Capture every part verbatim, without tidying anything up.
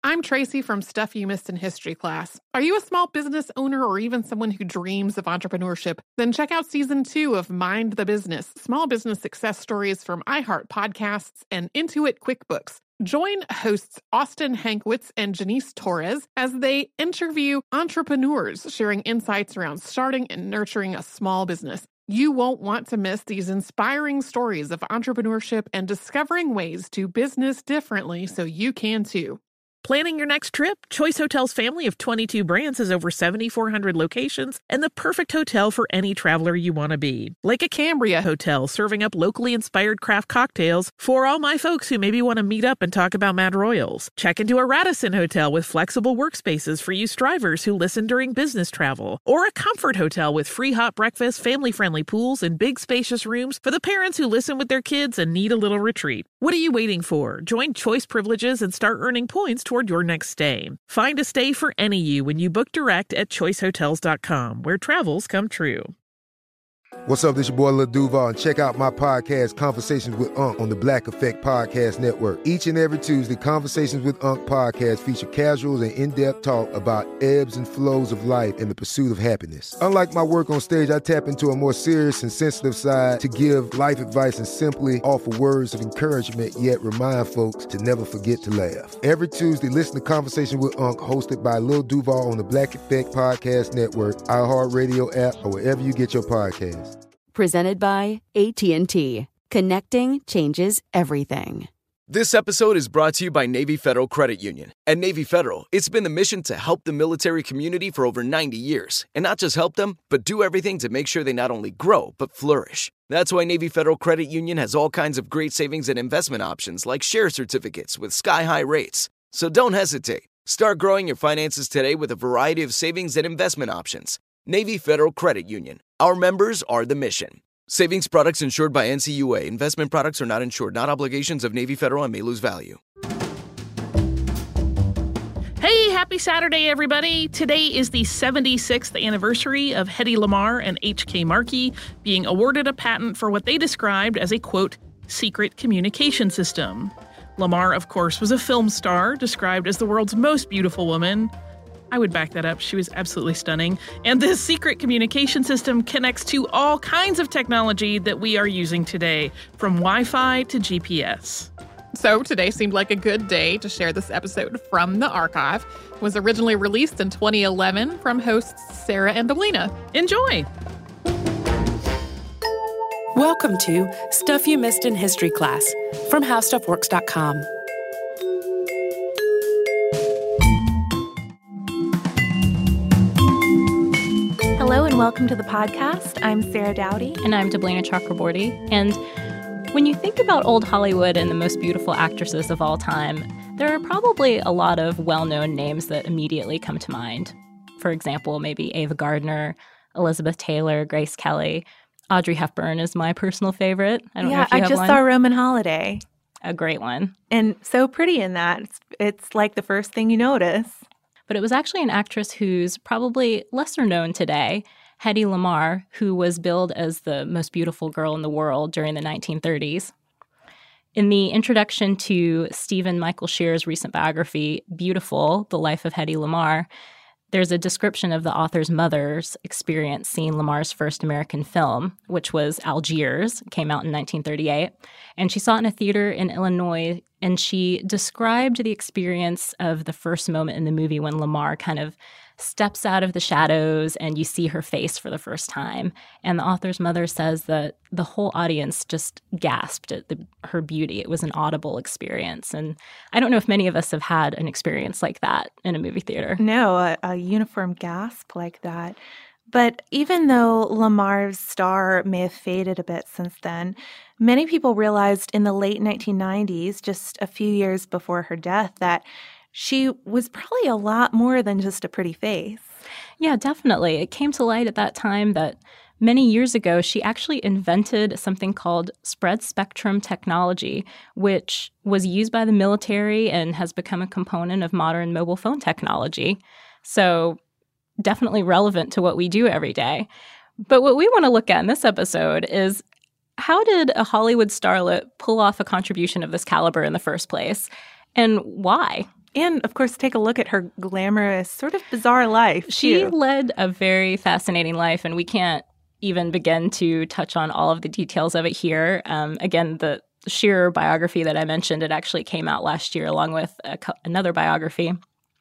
I'm Tracy from Stuff You Missed in History class. Are you a small business owner or even someone who dreams of entrepreneurship? Then check out season two of Mind the Business, small business success stories from iHeart Podcasts and Intuit QuickBooks. Join hosts Austin Hankwitz and Janice Torres as they interview entrepreneurs sharing insights around starting and nurturing a small business. You won't want to miss these inspiring stories of entrepreneurship and discovering ways to business differently so you can too. Planning your next trip? Choice Hotels' family of twenty-two brands has over seven thousand four hundred locations and the perfect hotel for any traveler you want to be. Like a Cambria Hotel, serving up locally inspired craft cocktails for all my folks who maybe want to meet up and talk about Mad Royals. Check into a Radisson Hotel with flexible workspaces for you strivers who listen during business travel. Or a Comfort Hotel with free hot breakfast, family-friendly pools, and big spacious rooms for the parents who listen with their kids and need a little retreat. What are you waiting for? Join Choice Privileges and start earning points toward your next stay. Find a stay for any you when you book direct at choice hotels dot com, where travels come true. What's up, this your boy Lil Duval, and check out my podcast, Conversations with Unc, on the Black Effect Podcast Network. Each and every Tuesday, Conversations with Unc podcast feature casuals and in-depth talk about ebbs and flows of life and the pursuit of happiness. Unlike my work on stage, I tap into a more serious and sensitive side to give life advice and simply offer words of encouragement, yet remind folks to never forget to laugh. Every Tuesday, listen to Conversation with Unc, hosted by Lil Duval on the Black Effect Podcast Network, iHeartRadio app, or wherever you get your podcasts. Presented by A T and T. Connecting changes everything. This episode is brought to you by Navy Federal Credit Union. At Navy Federal, it's been the mission to help the military community for over ninety years. And not just help them, but do everything to make sure they not only grow, but flourish. That's why Navy Federal Credit Union has all kinds of great savings and investment options like share certificates with sky-high rates. So don't hesitate. Start growing your finances today with a variety of savings and investment options. Navy Federal Credit Union. Our members are the mission. Savings products insured by N C U A. Investment products are not insured, not obligations of Navy Federal and may lose value. Hey, happy Saturday, everybody. Today is the seventy-sixth anniversary of Hedy Lamarr and H K Markey being awarded a patent for what they described as a, quote, secret communication system. Lamarr, of course, was a film star, described as the world's most beautiful woman. I would back that up. She was absolutely stunning. And this secret communication system connects to all kinds of technology that we are using today, from Wi-Fi to G P S. So today seemed like a good day to share this episode from the archive. It was originally released in twenty eleven from hosts Sarah and Alina. Enjoy! Welcome to Stuff You Missed in History class from how stuff works dot com. Hello and welcome to the podcast. I'm Sarah Dowdy. And I'm Deblina Chakraborty. And when you think about old Hollywood and the most beautiful actresses of all time, there are probably a lot of well-known names that immediately come to mind. For example, maybe Ava Gardner, Elizabeth Taylor, Grace Kelly. Audrey Hepburn is my personal favorite. I don't yeah, know if you I have just one. saw Roman Holiday. A great one. And so pretty in that. It's, it's like the first thing you notice. But it was actually an actress who's probably lesser known today, Hedy Lamarr, who was billed as the most beautiful girl in the world during the nineteen thirties. In the introduction to Stephen Michael Shear's recent biography, Beautiful, The Life of Hedy Lamarr, there's a description of the author's mother's experience seeing Lamarr's first American film, which was Algiers, came out in nineteen thirty-eight. And she saw it in a theater in Illinois, and she described the experience of the first moment in the movie when Lamarr kind of steps out of the shadows and you see her face for the first time. And the author's mother says that the whole audience just gasped at the, her beauty. It was an audible experience. And I don't know if many of us have had an experience like that in a movie theater. No, a, a uniform gasp like that. But even though Lamarr's star may have faded a bit since then, many people realized in the late nineteen nineties, just a few years before her death, that she was probably a lot more than just a pretty face. Yeah, definitely. It came to light at that time that many years ago, she actually invented something called spread spectrum technology, which was used by the military and has become a component of modern mobile phone technology. So definitely relevant to what we do every day. But what we want to look at in this episode is, how did a Hollywood starlet pull off a contribution of this caliber in the first place? And why? And, of course, take a look at her glamorous, sort of bizarre life, She too. led a very fascinating life, and we can't even begin to touch on all of the details of it here. Um, again, the Shearer biography that I mentioned, it actually came out last year along with a, another biography.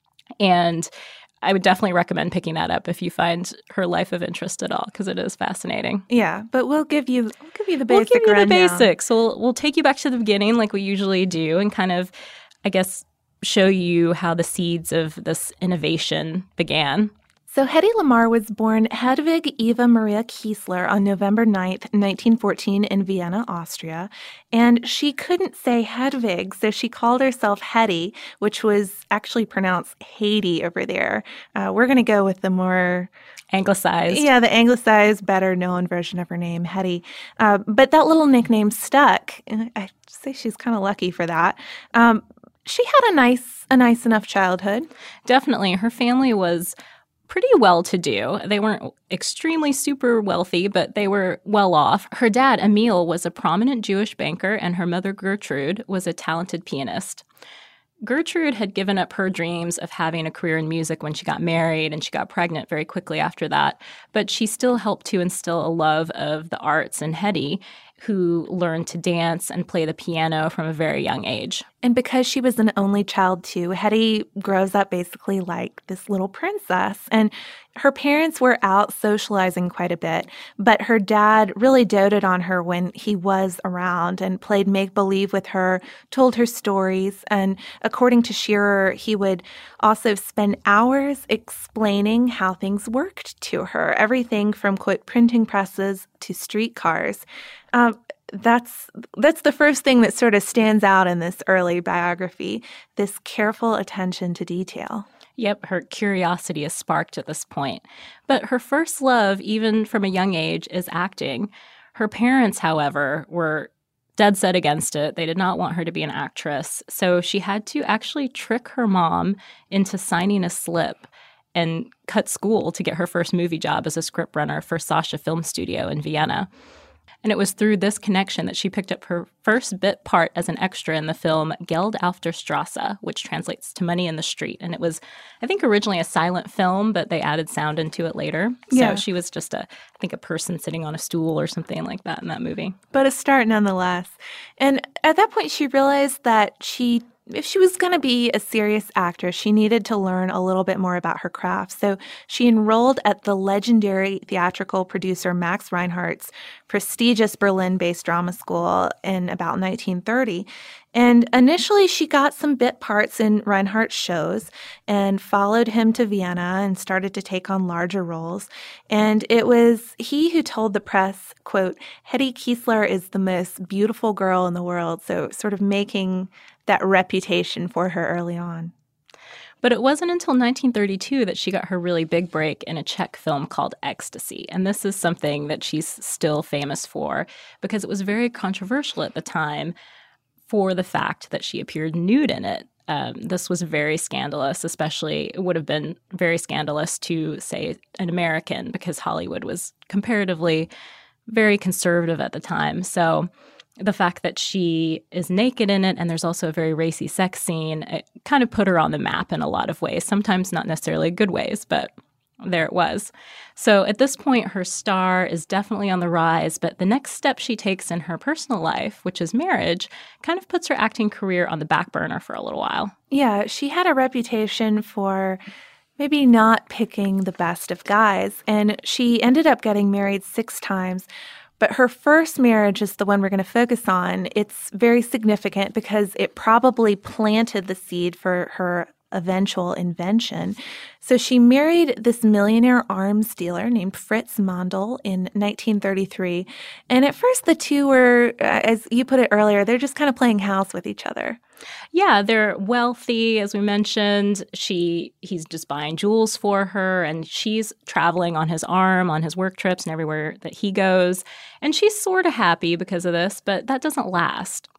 And I would definitely recommend picking that up if you find her life of interest at all, because it is fascinating. Yeah, but we'll give you we'll give you the basic We'll give you rundown. the basics. So we'll, we'll take you back to the beginning like we usually do and kind of, I guess, show you how the seeds of this innovation began. So Hedy Lamarr was born Hedwig Eva Maria Kiesler on November ninth, nineteen fourteen in Vienna, Austria. And she couldn't say Hedwig, so she called herself Hedy, which was actually pronounced Haiti over there. Uh, we're going to go with the more... Anglicized. Yeah, the anglicized, better-known version of her name, Hedy. Uh, but that little nickname stuck. And I say she's kind of lucky for that. Um, she had a nice, a nice enough childhood. Definitely. Her family was pretty well-to-do. They weren't extremely super wealthy, but they were well off. Her dad, Emil, was a prominent Jewish banker, and her mother, Gertrude, was a talented pianist. Gertrude had given up her dreams of having a career in music when she got married, and she got pregnant very quickly after that. But she still helped to instill a love of the arts in Hedy, who learned to dance and play the piano from a very young age. And because she was an only child, too, Hedy grows up basically like this little princess. And her parents were out socializing quite a bit, but her dad really doted on her when he was around and played make-believe with her, told her stories. And according to Shearer, he would also spend hours explaining how things worked to her, everything from, quote, printing presses to streetcars. Um, that's that's the first thing that sort of stands out in this early biography, this careful attention to detail. Yep, her curiosity is sparked at this point. But her first love, even from a young age, is acting. Her parents, however, were dead set against it. They did not want her to be an actress. So she had to actually trick her mom into signing a slip and cut school to get her first movie job as a scriptrunner for Sasha Film Studio in Vienna. And it was through this connection that she picked up her first bit part as an extra in the film Geld auf der Straße, which translates to Money in the Street. And it was, I think, originally a silent film, but they added sound into it later. So Yeah. she was just, a, I think, a person sitting on a stool or something like that in that movie. But a start nonetheless. And at that point, she realized that she if she was going to be a serious actress, she needed to learn a little bit more about her craft. So she enrolled at the legendary theatrical producer Max Reinhardt's prestigious Berlin-based drama school in about nineteen thirty. And initially, she got some bit parts in Reinhardt's shows and followed him to Vienna and started to take on larger roles. And it was he who told the press, quote, Hedy Kiesler is the most beautiful girl in the world, so sort of making that reputation for her early on. But it wasn't until nineteen thirty-two that she got her really big break in a Czech film called Ecstasy. And this is something that she's still famous for because it was very controversial at the time for the fact that she appeared nude in it. Um, this was very scandalous, especially it would have been very scandalous to, say, an American because Hollywood was comparatively very conservative at the time. So the fact that she is naked in it and there's also a very racy sex scene, it kind of put her on the map in a lot of ways, sometimes not necessarily good ways, but there it was. So at this point, her star is definitely on the rise, but the next step she takes in her personal life, which is marriage, kind of puts her acting career on the back burner for a little while. Yeah, she had a reputation for maybe not picking the best of guys, and she ended up getting married six times. But her first marriage is the one we're going to focus on. It's very significant because it probably planted the seed for her eventual invention. So she married this millionaire arms dealer named Fritz Mandl in nineteen thirty-three. And at first the two were, as you put it earlier, they're just kind of playing house with each other. Yeah, they're wealthy, as we mentioned. She he's just buying jewels for her, and she's traveling on his arm on his work trips and everywhere that he goes. And she's sort of happy because of this, but that doesn't last.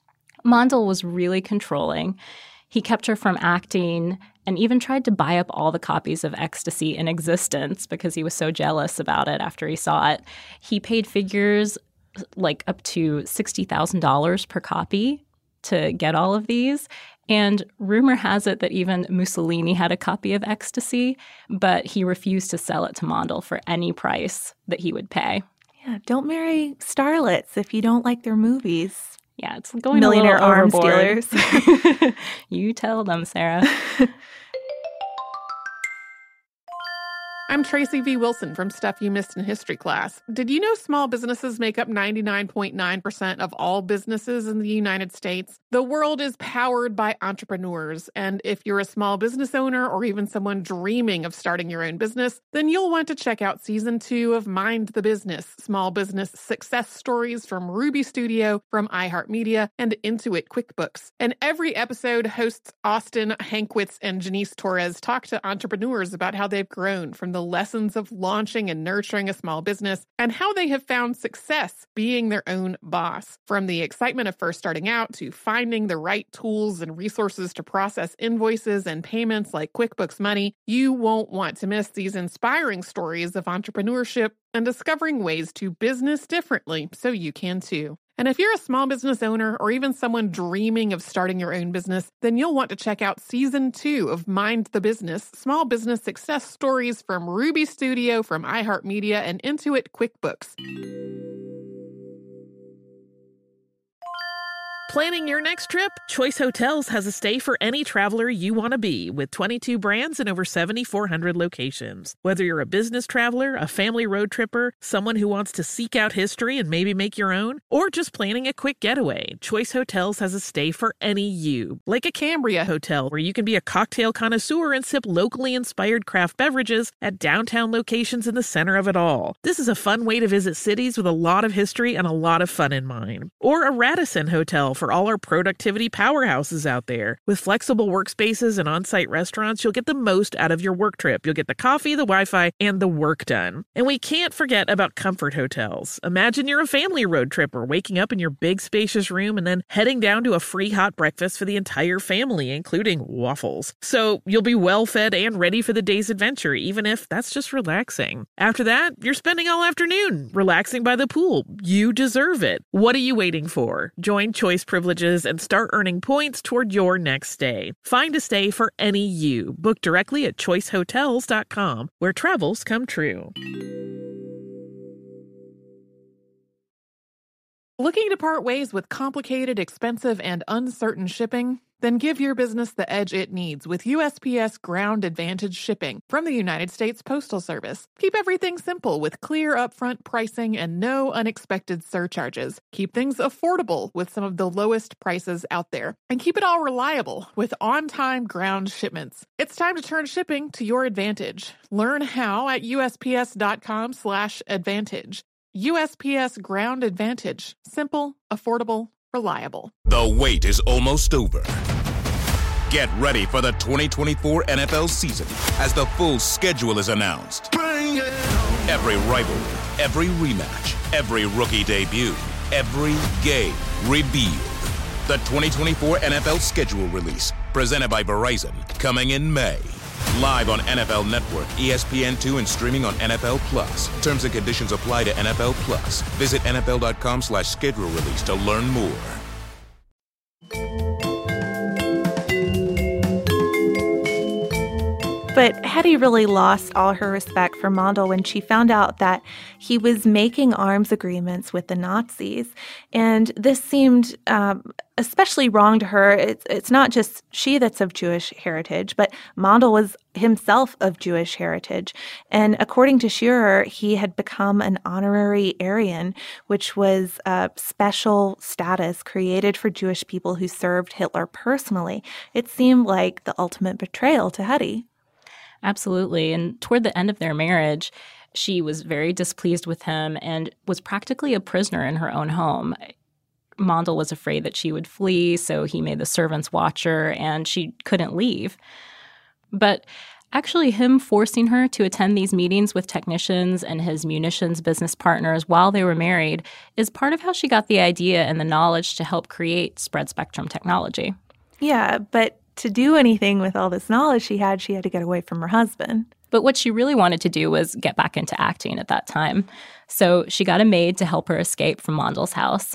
Mandl was really controlling. He kept her from acting and even tried to buy up all the copies of Ecstasy in existence because he was so jealous about it after he saw it. He paid figures like up to sixty thousand dollars per copy to get all of these. And rumor has it that even Mussolini had a copy of Ecstasy, but he refused to sell it to Mondel for any price that he would pay. Yeah, don't marry starlets if you don't like their movies. Yeah, it's going Millionaire a little arms overboard. dealers. You tell them, Sarah. I'm Tracy V. Wilson from Stuff You Missed in History Class. Did you know small businesses make up ninety-nine point nine percent of all businesses in the United States? The world is powered by entrepreneurs, and if you're a small business owner or even someone dreaming of starting your own business, then you'll want to check out Season two of Mind the Business, Small Business Success Stories from Ruby Studio, from iHeartMedia, and Intuit QuickBooks. And every episode, hosts Austin Hankwitz and Janice Torres talk to entrepreneurs about how they've grown from the lessons of launching and nurturing a small business and how they have found success being their own boss. From the excitement of first starting out to finding the right tools and resources to process invoices and payments like QuickBooks Money, you won't want to miss these inspiring stories of entrepreneurship and discovering ways to business differently so you can too. And if you're a small business owner or even someone dreaming of starting your own business, then you'll want to check out Season two of Mind the Business, Small Business Success Stories from Ruby Studio, from iHeartMedia, and Intuit QuickBooks. Planning your next trip? Choice Hotels has a stay for any traveler you want to be, with twenty-two brands and over seven thousand four hundred locations. Whether you're a business traveler, a family road tripper, someone who wants to seek out history and maybe make your own, or just planning a quick getaway, Choice Hotels has a stay for any you. Like a Cambria Hotel, where you can be a cocktail connoisseur and sip locally inspired craft beverages at downtown locations in the center of it all. This is a fun way to visit cities with a lot of history and a lot of fun in mind. Or a Radisson Hotel for all our productivity powerhouses out there. With flexible workspaces and on-site restaurants, you'll get the most out of your work trip. You'll get the coffee, the Wi-Fi, and the work done. And we can't forget about Comfort Hotels. Imagine you're a family road tripper, waking up in your big spacious room and then heading down to a free hot breakfast for the entire family, including waffles. So you'll be well fed and ready for the day's adventure, even if that's just relaxing. After that, you're spending all afternoon relaxing by the pool. You deserve it. What are you waiting for? Join Choice Privileges and start earning points toward your next stay. Find a stay for any you. Book directly at choice hotels dot com, where travels come true. Looking to part ways with complicated, expensive, and uncertain shipping? Then give your business the edge it needs with U S P S Ground Advantage shipping from the United States Postal Service. Keep everything simple with clear upfront pricing and no unexpected surcharges. Keep things affordable with some of the lowest prices out there. And keep it all reliable with on-time ground shipments. It's time to turn shipping to your advantage. Learn how at U S P S dot com slash advantage. U S P S Ground Advantage. Simple, affordable, reliable. The wait is almost over. Get ready for the twenty twenty-four N F L season as the full schedule is announced. Bring it on. Every rivalry, every rematch, every rookie debut, every game revealed. The twenty twenty-four N F L schedule release, presented by Verizon, coming in May. Live on N F L Network, E S P N two, and streaming on N F L Plus. Terms and conditions apply to N F L Plus. Visit N F L dot com slash schedule release to learn more. But Hetty really lost all her respect for Mondel when she found out that he was making arms agreements with the Nazis. And this seemed um, especially wrong to her. It's, it's not just she that's of Jewish heritage, but Mondel was himself of Jewish heritage. And according to Shearer, he had become an honorary Aryan, which was a special status created for Jewish people who served Hitler personally. It seemed like the ultimate betrayal to Hetty. Absolutely. And toward the end of their marriage, she was very displeased with him and was practically a prisoner in her own home. Mondel was afraid that she would flee, so he made the servants watch her, and she couldn't leave. But actually, him forcing her to attend these meetings with technicians and his munitions business partners while they were married is part of how she got the idea and the knowledge to help create spread-spectrum technology. Yeah, but to do anything with all this knowledge she had, she had to get away from her husband. But what she really wanted to do was get back into acting at that time. So she got a maid to help her escape from Mondel's house.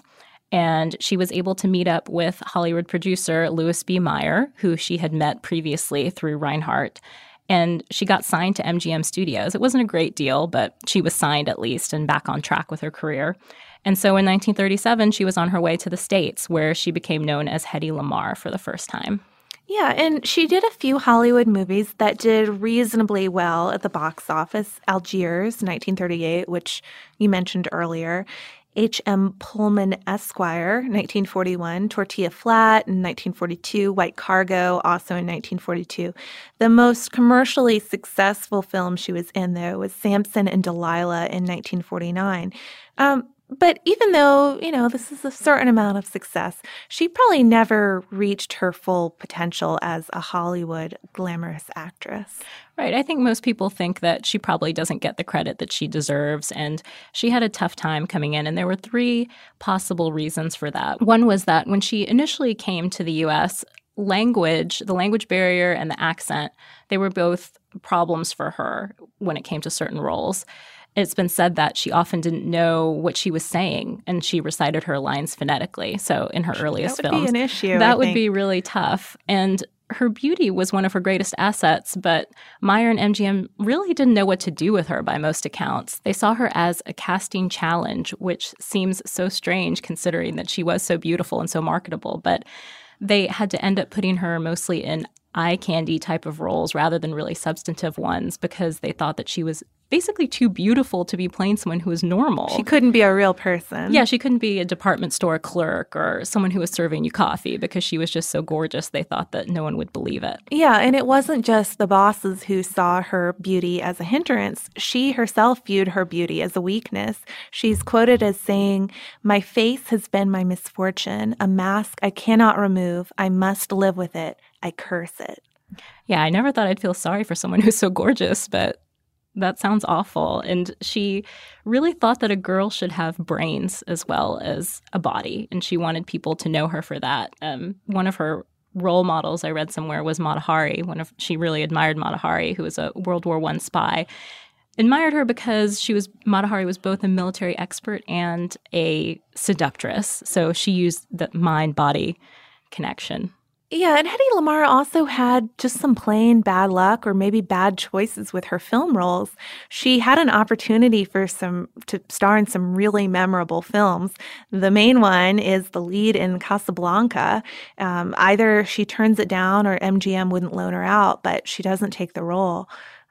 And she was able to meet up with Hollywood producer Louis B. Mayer, who she had met previously through Reinhardt. And she got signed to M G M Studios. It wasn't a great deal, but she was signed at least and back on track with her career. And so in nineteen thirty-seven, she was on her way to the States, where she became known as Hedy Lamarr for the first time. Yeah, and she did a few Hollywood movies that did reasonably well at the box office. Algiers, nineteen thirty-eight, which you mentioned earlier. H M. Pullman Esquire, nineteen forty-one, Tortilla Flat in nineteen forty-two, White Cargo, also in nineteen forty-two. The most commercially successful film she was in, though, was Samson and Delilah in nineteen forty-nine. Um, but even though, you know, this is a certain amount of success, she probably never reached her full potential as a Hollywood glamorous actress. Right. I think most people think that she probably doesn't get the credit that she deserves, and she had a tough time coming in, and there were three possible reasons for that. One was that when she initially came to the U S, language, the language barrier and the accent, they were both problems for her when it came to certain roles. It's been said that she often didn't know what she was saying, and she recited her lines phonetically. So in her earliest that would films, be an issue, that I would think. be really tough. And her beauty was one of her greatest assets, but Mayer and M G M really didn't know what to do with her by most accounts. They saw her as a casting challenge, which seems so strange considering that she was so beautiful and so marketable. But they had to end up putting her mostly in eye candy type of roles rather than really substantive ones because they thought that she was basically too beautiful to be playing someone who was normal. She couldn't be a real person. Yeah, she couldn't be a department store clerk or someone who was serving you coffee because she was just so gorgeous they thought that no one would believe it. Yeah, and it wasn't just the bosses who saw her beauty as a hindrance. She herself viewed her beauty as a weakness. She's quoted as saying, "My face has been my misfortune, a mask I cannot remove. I must live with it. I curse it." Yeah, I never thought I'd feel sorry for someone who's so gorgeous, but that sounds awful. And she really thought that a girl should have brains as well as a body, and she wanted people to know her for that. Um, one of her role models I read somewhere was Mata Hari. One of she really admired Mata Hari, who was a World War One spy. Admired her because she was Mata Hari was both a military expert and a seductress. So she used the mind-body connection. Yeah, and Hedy Lamarr also had just some plain bad luck or maybe bad choices with her film roles. She had an opportunity for some to star in some really memorable films. The main one is the lead in Casablanca. Um, either she turns it down or M G M wouldn't loan her out, but she doesn't take the role.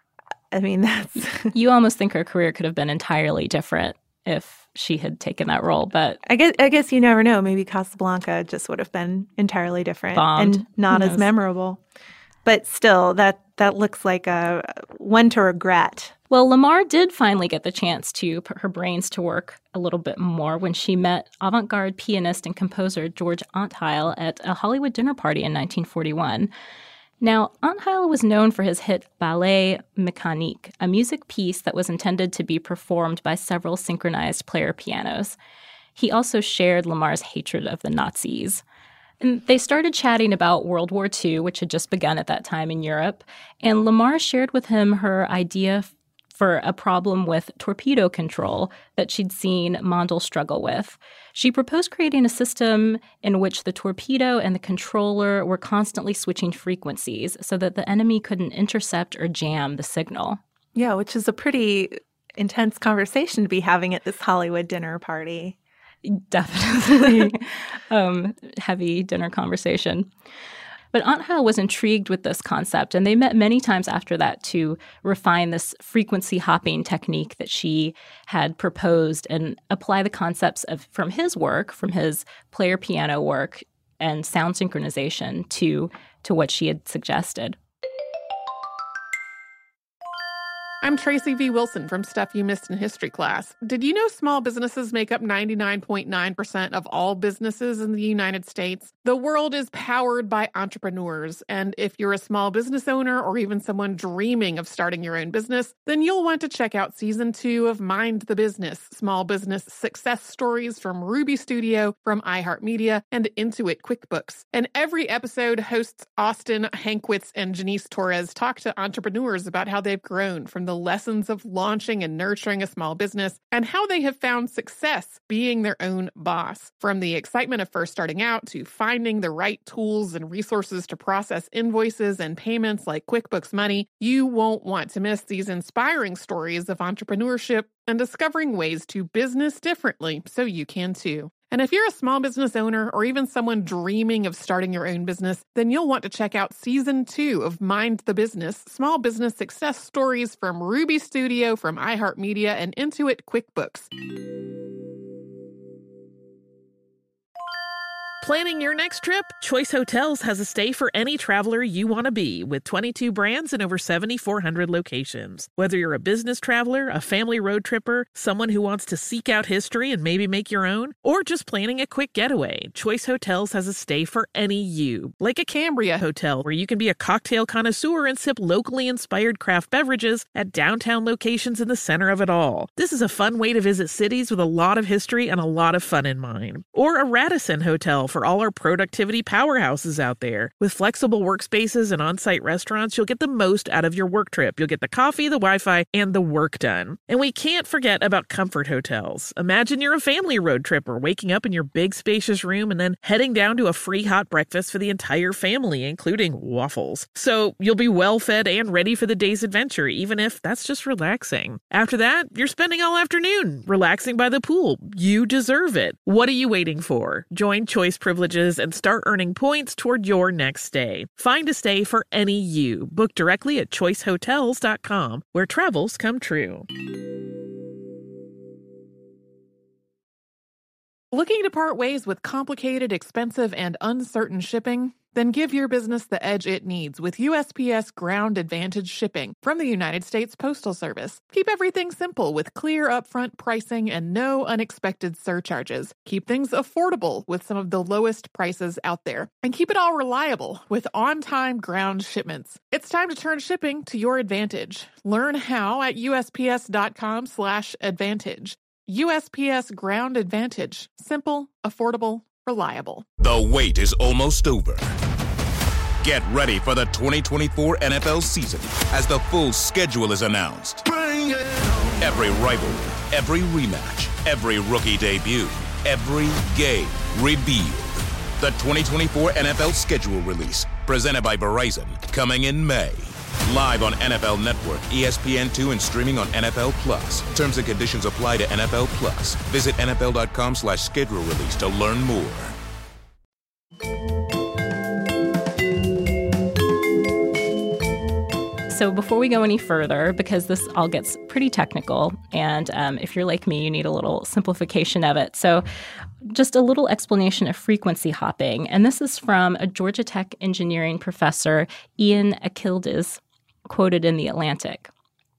I mean, that's... You almost think her career could have been entirely different if she had taken that role, but I guess I guess you never know. Maybe Casablanca just would have been entirely different bombed. and not as memorable. But still, that that looks like a one to regret. Well, Lamarr did finally get the chance to put her brains to work a little bit more when she met avant-garde pianist and composer George Antheil at a Hollywood dinner party in nineteen forty-one. Now, Antheil was known for his hit Ballet Mécanique, a music piece that was intended to be performed by several synchronized player pianos. He also shared Lamarr's hatred of the Nazis. And they started chatting about World War Two, which had just begun at that time in Europe, and Lamarr shared with him her idea for a problem with torpedo control that she'd seen Mondel struggle with. She proposed creating a system in which the torpedo and the controller were constantly switching frequencies so that the enemy couldn't intercept or jam the signal. Yeah, which is a pretty intense conversation to be having at this Hollywood dinner party. Definitely um, heavy dinner conversation. But Antheil was intrigued with this concept, and they met many times after that to refine this frequency hopping technique that she had proposed and apply the concepts of from his work, from his player piano work and sound synchronization to, to what she had suggested. I'm Tracy V. Wilson from Stuff You Missed in History Class. Did you know small businesses make up ninety-nine point nine percent of all businesses in the United States? The world is powered by entrepreneurs, and if you're a small business owner or even someone dreaming of starting your own business, then you'll want to check out Season two of Mind the Business, Small Business Success Stories from Ruby Studio, from iHeartMedia, and Intuit QuickBooks. And every episode, hosts Austin Hankwitz and Janice Torres talk to entrepreneurs about how they've grown from the lessons of launching and nurturing a small business and how they have found success being their own boss. From the excitement of first starting out to finding the right tools and resources to process invoices and payments like QuickBooks Money, you won't want to miss these inspiring stories of entrepreneurship and discovering ways to business differently so you can too. And if you're a small business owner or even someone dreaming of starting your own business, then you'll want to check out season two of Mind the Business, small business success stories from Ruby Studio, from iHeartMedia, and Intuit QuickBooks. Planning your next trip? Choice Hotels has a stay for any traveler you want to be, with twenty-two brands and over seven thousand four hundred locations. Whether you're a business traveler, a family road tripper, someone who wants to seek out history and maybe make your own, or just planning a quick getaway, Choice Hotels has a stay for any you. Like a Cambria Hotel, where you can be a cocktail connoisseur and sip locally inspired craft beverages at downtown locations in the center of it all. This is a fun way to visit cities with a lot of history and a lot of fun in mind. Or a Radisson Hotel for all our productivity powerhouses out there. With flexible workspaces and on-site restaurants, you'll get the most out of your work trip. You'll get the coffee, the Wi-Fi, and the work done. And we can't forget about Comfort Hotels. Imagine you're a family road tripper, waking up in your big spacious room and then heading down to a free hot breakfast for the entire family, including waffles. So you'll be well fed and ready for the day's adventure, even if that's just relaxing. After that, you're spending all afternoon relaxing by the pool. You deserve it. What are you waiting for? Join Choice Privileges and start earning points toward your next stay. Find a stay for any you. Book directly at choice hotels dot com, where travels come true. Looking to part ways with complicated, expensive, and uncertain shipping? Then give your business the edge it needs with U S P S Ground Advantage shipping from the United States Postal Service. Keep everything simple with clear upfront pricing and no unexpected surcharges. Keep things affordable with some of the lowest prices out there. And keep it all reliable with on-time ground shipments. It's time to turn shipping to your advantage. Learn how at U S P S dot com slash advantage. U S P S Ground Advantage. Simple, affordable, reliable. The wait is almost over. Get ready for the twenty twenty-four N F L season as the full schedule is announced. Bring it on. Every rivalry, every rematch, every rookie debut, every game revealed. The twenty twenty-four N F L schedule release, presented by Verizon, coming in May. Live on N F L Network, E S P N two, and streaming on N F L Plus. Terms and conditions apply to N F L Plus. Visit N F L dot com slash schedule release to learn more. So before we go any further, because this all gets pretty technical, and um, if you're like me, you need a little simplification of it. So just a little explanation of frequency hopping. And this is from a Georgia Tech engineering professor, Ian Achildes, quoted in The Atlantic.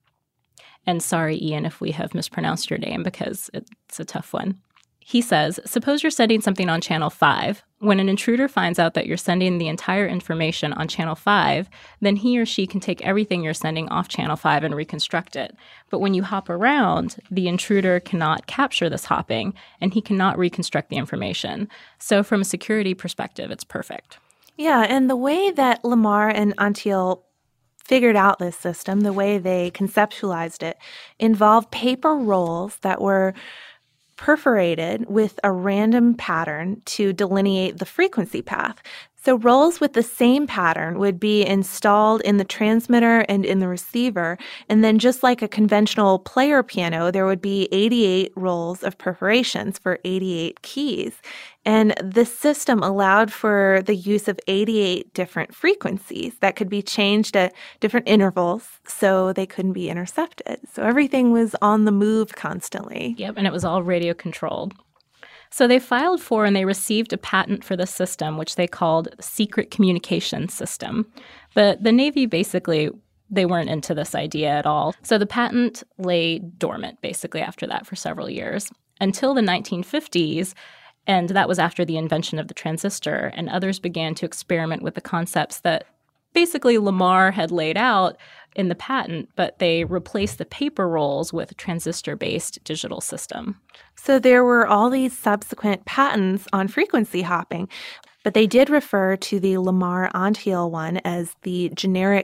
And sorry, Ian, if we have mispronounced your name, because it's a tough one. He says, suppose you're sending something on channel five. When an intruder finds out that you're sending the entire information on channel five, then he or she can take everything you're sending off channel five and reconstruct it. But when you hop around, the intruder cannot capture this hopping, and he cannot reconstruct the information. So from a security perspective, it's perfect. Yeah, and the way that Lamar and Antiel figured out this system, the way they conceptualized it, involved paper rolls that were perforated with a random pattern to delineate the frequency path. So rolls with the same pattern would be installed in the transmitter and in the receiver. And then just like a conventional player piano, there would be eighty-eight rolls of perforations for eighty-eight keys. And this system allowed for the use of eighty-eight different frequencies that could be changed at different intervals so they couldn't be intercepted. So everything was on the move constantly. Yep, and it was all radio controlled. So they filed for and they received a patent for the system, which they called Secret Communication System. But the Navy basically, they weren't into this idea at all. So the patent lay dormant basically after that for several years until the nineteen fifties. And that was after the invention of the transistor, and others began to experiment with the concepts that basically Lamar had laid out in the patent, but they replaced the paper rolls with a transistor-based digital system. So there were all these subsequent patents on frequency hopping, but they did refer to the Lamar Antiel one as the generic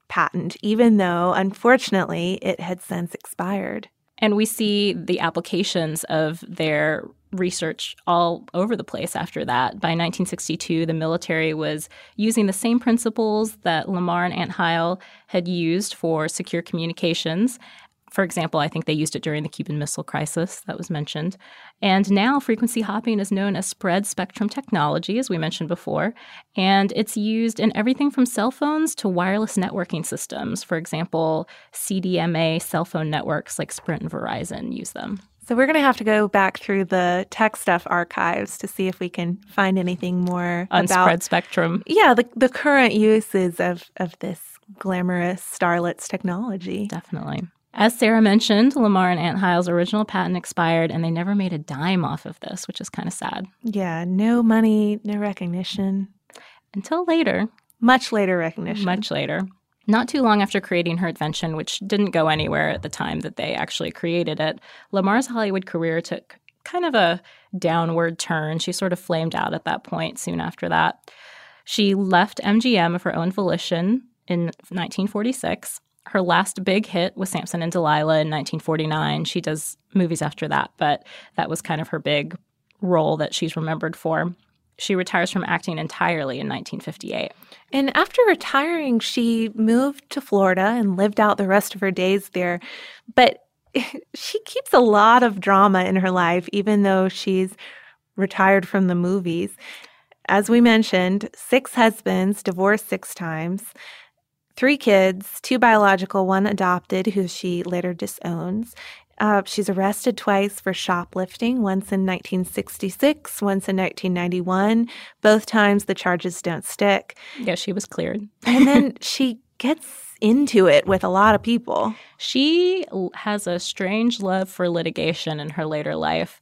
patent, even though, unfortunately, it had since expired. And we see the applications of their research all over the place after that. By nineteen sixty-two, the military was using the same principles that Lamar and Aunt Heil had used for secure communications. For example, I think they used it during the Cuban Missile Crisis that was mentioned. And now frequency hopping is known as spread spectrum technology, as we mentioned before. And it's used in everything from cell phones to wireless networking systems. For example, C D M A cell phone networks like Sprint and Verizon use them. So we're going to have to go back through the Tech Stuff archives to see if we can find anything more on about spread spectrum. Yeah, the, the current uses of, of this glamorous starlet's technology. Definitely. As Sarah mentioned, Lamar and Aunt Heil's original patent expired, and they never made a dime off of this, which is kind of sad. Yeah, no money, no recognition. Until later. Much later recognition. Much later. Not too long after creating her invention, which didn't go anywhere at the time that they actually created it, Lamar's Hollywood career took kind of a downward turn. She sort of flamed out at that point soon after that. She left M G M of her own volition in nineteen forty-six. Her last big hit was Samson and Delilah in nineteen forty-nine. She does movies after that, but that was kind of her big role that she's remembered for. She retires from acting entirely in nineteen fifty-eight. And after retiring, she moved to Florida and lived out the rest of her days there. But she keeps a lot of drama in her life, even though she's retired from the movies. As we mentioned, six husbands, divorced six times. Three kids, two biological, one adopted, who she later disowns. Uh, she's arrested twice for shoplifting, once in nineteen sixty-six, once in nineteen ninety-one. Both times the charges don't stick. Yeah, she was cleared. And then she gets into it with a lot of people. She has a strange love for litigation in her later life.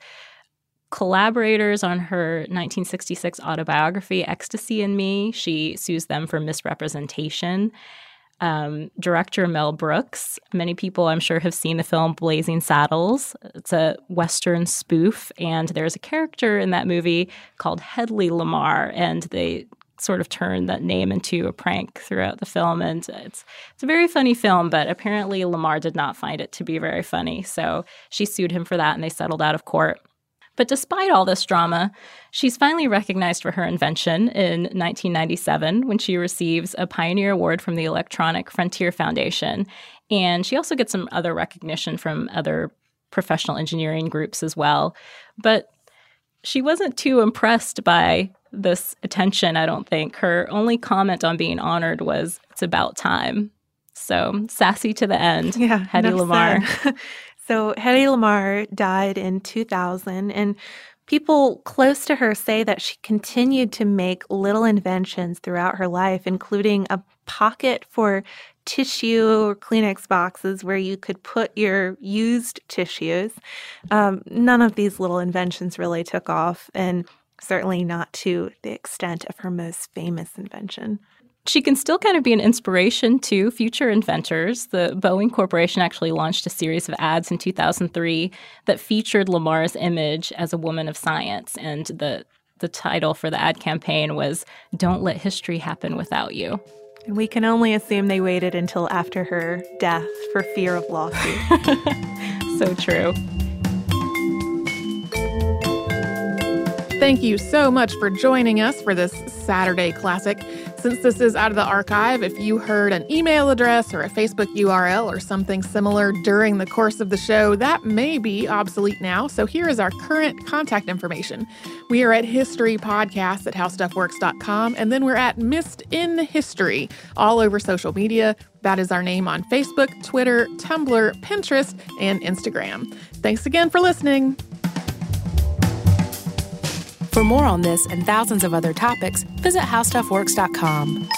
Collaborators on her nineteen sixty-six autobiography, Ecstasy and Me, she sues them for misrepresentation. Um, director Mel Brooks, many people I'm sure have seen the film Blazing Saddles. It's a Western spoof, and there's a character in that movie called Hedley Lamar, and they sort of turn that name into a prank throughout the film. And it's it's a very funny film, but apparently Lamar did not find it to be very funny. So she sued him for that, and they settled out of court. But despite all this drama, she's finally recognized for her invention in nineteen ninety-seven when she receives a Pioneer Award from the Electronic Frontier Foundation. And she also gets some other recognition from other professional engineering groups as well. But she wasn't too impressed by this attention, I don't think. Her only comment on being honored was, "It's about time." So sassy to the end. Yeah, Hedy Lamarr. So Hedy Lamarr died in two thousand, and people close to her say that she continued to make little inventions throughout her life, including a pocket for tissue or Kleenex boxes where you could put your used tissues. Um, none of these little inventions really took off, and certainly not to the extent of her most famous invention. She can still kind of be an inspiration to future inventors. The Boeing Corporation actually launched a series of ads in two thousand three that featured Lamar's image as a woman of science. And the, the title for the ad campaign was, "Don't Let History Happen Without You." And we can only assume they waited until after her death for fear of lawsuit. So true. Thank you so much for joining us for this Saturday Classic. Since this is out of the archive, if you heard an email address or a Facebook U R L or something similar during the course of the show, that may be obsolete now. So here is our current contact information. We are at History Podcasts at how stuff works dot com, and then we're at Missed in History all over social media. That is our name on Facebook, Twitter, Tumblr, Pinterest, and Instagram. Thanks again for listening. For more on this and thousands of other topics, visit how stuff works dot com.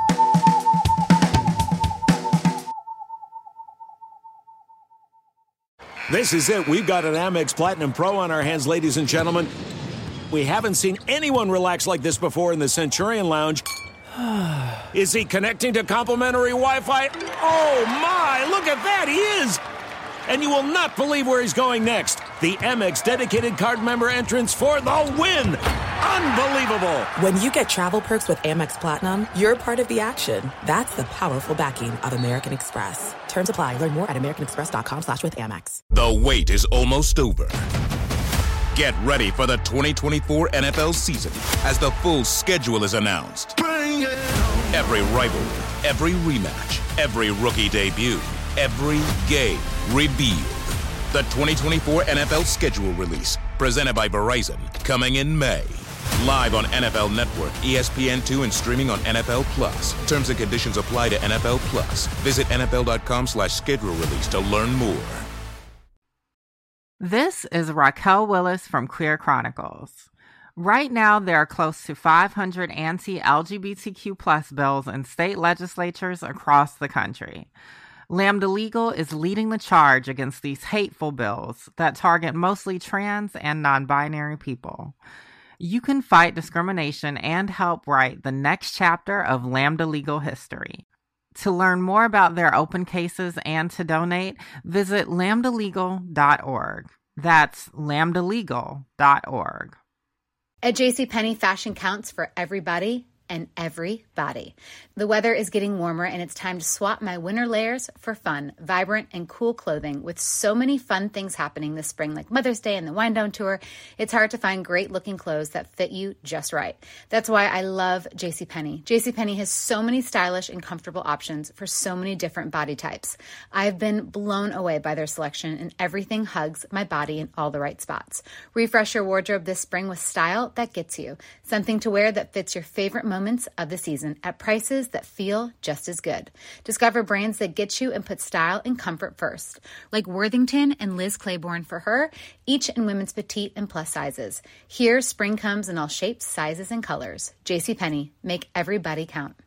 This is it. We've got an Amex Platinum Pro on our hands, ladies and gentlemen. We haven't seen anyone relax like this before in the Centurion Lounge. Is he connecting to complimentary Wi-Fi? Oh, my! Look at that! He is! And you will not believe where he's going next. The Amex dedicated card member entrance for the win. Unbelievable. When you get travel perks with Amex Platinum, you're part of the action. That's the powerful backing of American Express. Terms apply. Learn more at americanexpress.com slash with Amex. The wait is almost over. Get ready for the twenty twenty-four N F L season as the full schedule is announced. Bring it on. Every rivalry, every rematch, every rookie debut, every game revealed. The twenty twenty-four N F L schedule release, presented by Verizon, coming in May. Live on N F L Network, E S P N two, and streaming on N F L Plus. Terms and conditions apply to N F L Plus. Visit nfl.com slash schedule release to learn more. This is Raquel Willis from Queer Chronicles. Right now, there are close to five hundred anti-L G B T Q plus bills in state legislatures across the country. Lambda Legal is leading the charge against these hateful bills that target mostly trans and non-binary people. You can fight discrimination and help write the next chapter of Lambda Legal history. To learn more about their open cases and to donate, visit lambda legal dot org. That's lambda legal dot org. At JCPenney, fashion counts for everybody and everybody. The weather is getting warmer and it's time to swap my winter layers for fun, vibrant, and cool clothing. With so many fun things happening this spring, like Mother's Day and the Wind Down Tour, it's hard to find great looking clothes that fit you just right. That's why I love JCPenney. JCPenney has so many stylish and comfortable options for so many different body types. I've been blown away by their selection, and everything hugs my body in all the right spots. Refresh your wardrobe this spring with style that gets you. Something to wear that fits your favorite moments of the season at prices that feel just as good. Discover brands that get you and put style and comfort first, like Worthington and Liz Claiborne for her, each in women's petite and plus sizes. Here, spring comes in all shapes, sizes, and colors. JCPenney, make everybody count.